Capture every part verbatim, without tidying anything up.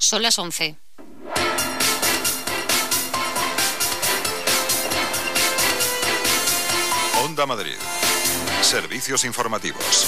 Son las once. Onda Madrid. Servicios informativos.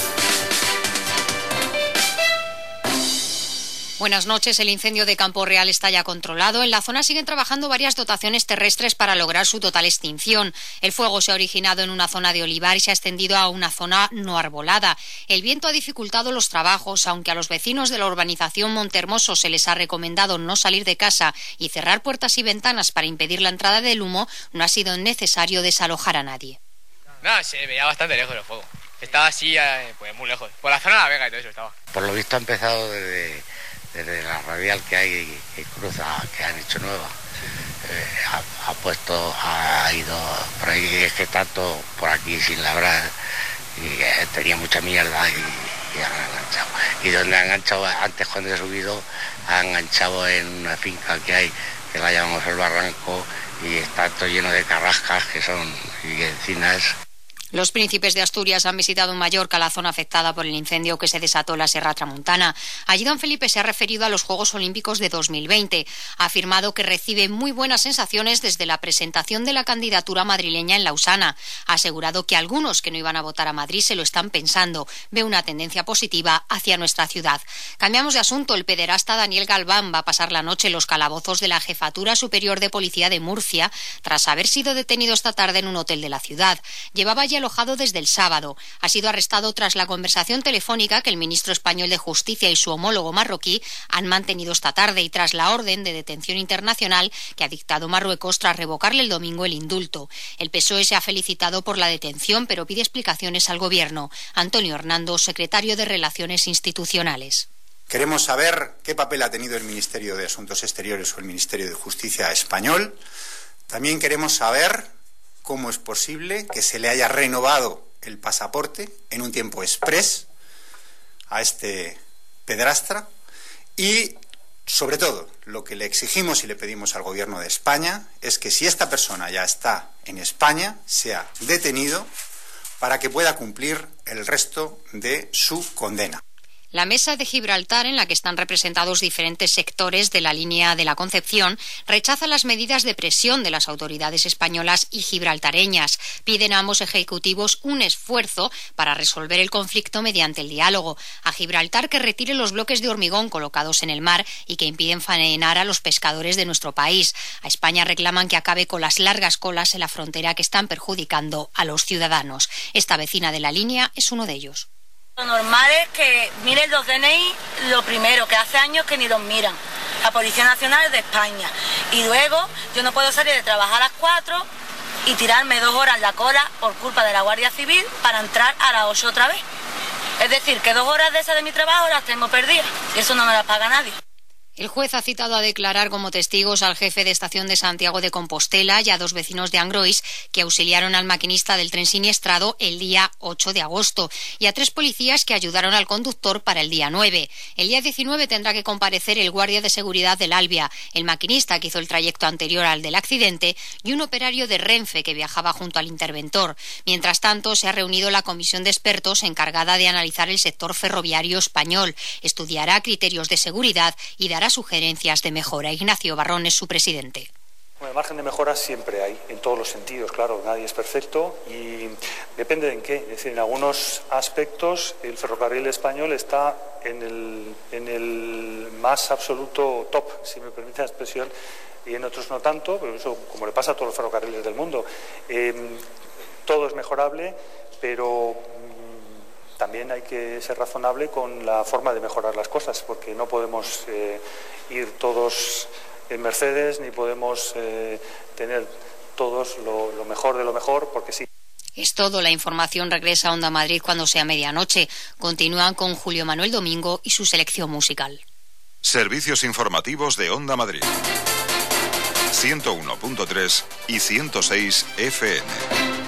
Buenas noches. El incendio de Campo Real está ya controlado. En la zona siguen trabajando varias dotaciones terrestres para lograr su total extinción. El fuego se ha originado en una zona de olivar y se ha extendido a una zona no arbolada. El viento ha dificultado los trabajos, aunque a los vecinos de la urbanización Montehermoso se les ha recomendado no salir de casa y cerrar puertas y ventanas para impedir la entrada del humo, no ha sido necesario desalojar a nadie. No, se veía bastante lejos el fuego. Estaba así, pues muy lejos. Por la zona de la Vega y todo eso estaba. Por lo visto ha empezado desde... desde la radial que hay que cruza, que han hecho nueva, eh, ha, ha puesto, ha, ha ido por ahí, es que tanto por aquí sin labrar y eh, tenía mucha mierda y, y han enganchado. Y donde han enganchado, antes cuando he subido, han enganchado en una finca que hay, que la llamamos el Barranco, y está todo lleno de carrascas que son y encinas. Los príncipes de Asturias han visitado en Mallorca la zona afectada por el incendio que se desató en la Sierra Tramuntana. Allí don Felipe se ha referido a los Juegos Olímpicos de dos mil veinte. Ha afirmado que recibe muy buenas sensaciones desde la presentación de la candidatura madrileña en Lausana. Ha asegurado que algunos que no iban a votar a Madrid se lo están pensando. Ve una tendencia positiva hacia nuestra ciudad. Cambiamos de asunto. El pederasta Daniel Galván va a pasar la noche en los calabozos de la Jefatura Superior de Policía de Murcia tras haber sido detenido esta tarde en un hotel de la ciudad. Llevaba ya alojado desde el sábado. Ha sido arrestado tras la conversación telefónica que el ministro español de Justicia y su homólogo marroquí han mantenido esta tarde y tras la orden de detención internacional que ha dictado Marruecos tras revocarle el domingo el indulto. El P S O E se ha felicitado por la detención, pero pide explicaciones al Gobierno. Antonio Hernando, secretario de Relaciones Institucionales. Queremos saber qué papel ha tenido el Ministerio de Asuntos Exteriores o el Ministerio de Justicia español. También queremos saber cómo es posible que se le haya renovado el pasaporte en un tiempo exprés a este pederastra y, sobre todo, lo que le exigimos y le pedimos al Gobierno de España es que si esta persona ya está en España, sea detenido para que pueda cumplir el resto de su condena. La mesa de Gibraltar, en la que están representados diferentes sectores de la línea de la Concepción, rechaza las medidas de presión de las autoridades españolas y gibraltareñas. Piden a ambos ejecutivos un esfuerzo para resolver el conflicto mediante el diálogo. A Gibraltar que retire los bloques de hormigón colocados en el mar y que impiden faenar a los pescadores de nuestro país. A España reclaman que acabe con las largas colas en la frontera que están perjudicando a los ciudadanos. Esta vecina de la línea es uno de ellos. Lo normal es que miren los D N I, lo primero, que hace años que ni los miran. La Policía Nacional de España. Y luego yo no puedo salir de trabajar a las cuatro y tirarme dos horas en la cola por culpa de la Guardia Civil para entrar a las ocho otra vez. Es decir, que dos horas de esas de mi trabajo las tengo perdidas y eso no me las paga nadie. El juez ha citado a declarar como testigos al jefe de estación de Santiago de Compostela y a dos vecinos de Angrois que auxiliaron al maquinista del tren siniestrado el día ocho de agosto y a tres policías que ayudaron al conductor para el día nueve. El día diecinueve tendrá que comparecer el guardia de seguridad del Albia, el maquinista que hizo el trayecto anterior al del accidente y un operario de Renfe que viajaba junto al interventor. Mientras tanto, se ha reunido la comisión de expertos encargada de analizar el sector ferroviario español. Estudiará criterios de seguridad y dará sugerencias de mejora. Ignacio Barrón es su presidente. Bueno, margen de mejora siempre hay, en todos los sentidos, claro, nadie es perfecto y depende de en qué. Es decir, en algunos aspectos el ferrocarril español está en el, en el más absoluto top, si me permite la expresión, y en otros no tanto, pero eso como le pasa a todos los ferrocarriles del mundo. Eh, todo es mejorable, pero también hay que ser razonable con la forma de mejorar las cosas, porque no podemos eh, ir todos en Mercedes, ni podemos eh, tener todos lo, lo mejor de lo mejor, porque sí. Es todo. La información regresa a Onda Madrid cuando sea medianoche. Continúan con Julio Manuel Domingo y su selección musical. Servicios informativos de Onda Madrid. ciento uno punto tres y ciento seis F M.